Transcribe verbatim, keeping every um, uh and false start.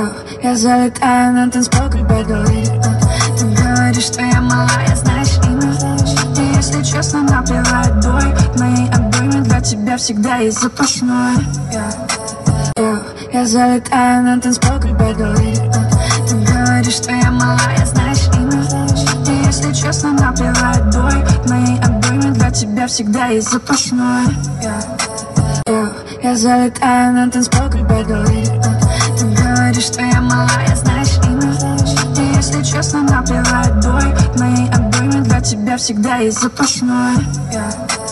Я, я залетаю на танцпол, как бэк-лэйди. Ты говоришь, что я малая, знаешь имя. И если честно, наплевать бой. В моей обойме для тебя всегда есть запасной. Я, я, я залетаю на танцпол, как бэк-лэйди. Ты говоришь, что я малая, знаешь имя. И если честно, наплевать бой. В моей обойме для тебя всегда есть запасной. Я, я, я залетаю на танцпол, как бэк-лэйди. Ты говоришь, что я малая, знаешь имя. И если честно, наплевать бой. В моей обойме для тебя всегда есть запасной. Yeah.